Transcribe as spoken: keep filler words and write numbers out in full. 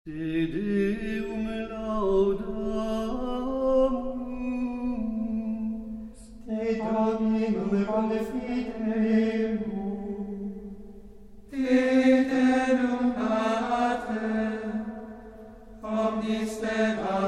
Te Deum laudamus, Te Dominum confidemus, Te Deum Pater, omnis terra